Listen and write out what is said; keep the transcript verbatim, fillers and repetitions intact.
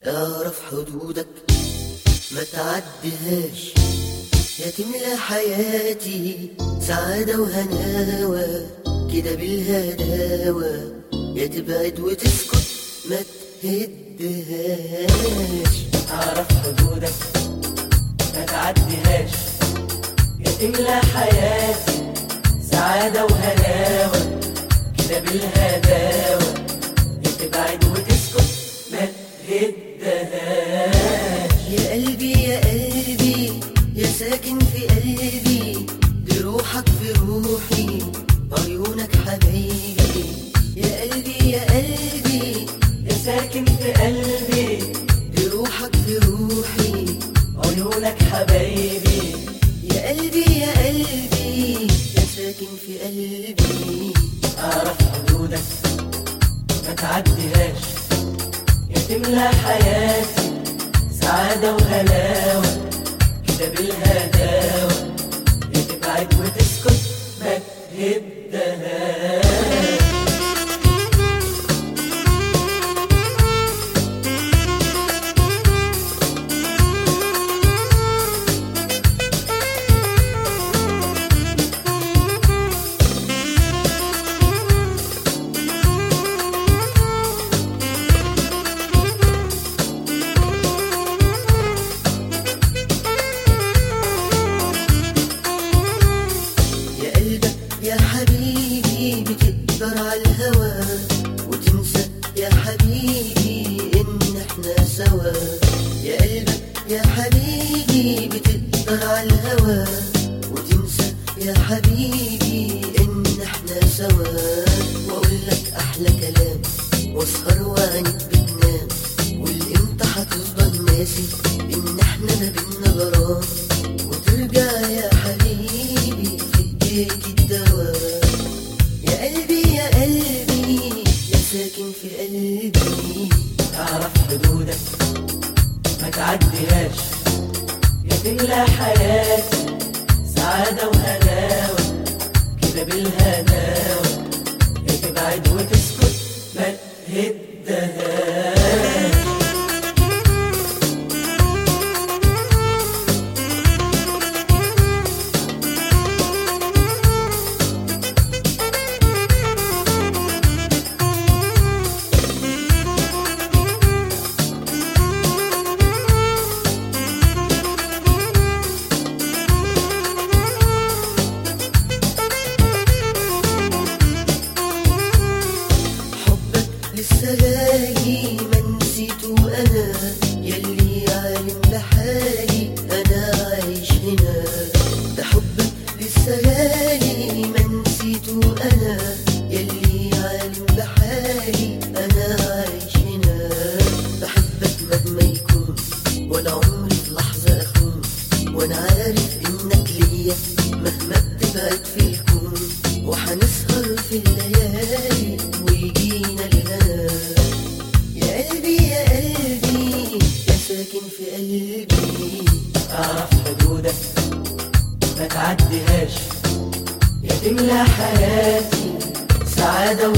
اعرف حدودك ما تعديهاش، يا تملى حياتي سعادة وهناوة كده بالهداوة، يا تبعد وتسكت ما تهدهاش. اعرف حدودك ما تعديهاش، يا تملى حياتي سعادة وهناوة كده بالهداوة، يا تبعد وتسكت ما تهدهاش. يا قلبي يا قلبي يا ساكن في قلبي، دي روحك في روحي عيونك حبايبي. يا قلبي يا قلبي يا ساكن في قلبي، دي روحك في روحي عيونك حبايبي. يا قلبي يا قلبي يا ساكن في قلبي. اعرف حدودك ما تعديهاش، يا تملى حياتي سعادة وهلاوة كده بالهداوة، يا تبعد وتسكت ما تهدهاش. يا حبيبي بتقدر على الهوى وتنسى يا حبيبي ان احنا سوا. يا قلبك يا حبيبي بتقدر على الهوى وتنسى يا حبيبي ان احنا سوا. واقول لك احلى كلام واسهر وعينك بتنام، والامتى هتفضل ناسي ان احنا ما بينا غرام، وترجع يا حبيبي في ايديك الدواء. يا قلبي يا قلبي يا ساكن في قلبي. اعرف حدودك ما تعديهاش، يا تملى حياتي سعادة وهناوة كده بالهداوة، يا تبعد وتسكت ما تهدهاش. لسه جاي ما نسيته انا، يلي عالم بحالي انا عايش هنا. ده حبك لسه جاي ما نسيته انا، يلي عالم بحالي انا عايش هنا. بحبك مهما يكون ولا عمري في لحظة اخون، وانا عارف انك ليا مهما بتبعد في الكون. وحنسهر في الليالي ويجينا الهنا. يا قلبي يا قلبي يا ساكن في قلبي. اعرف حدودك ما تعديهاش، يا تملى حياتي سعادة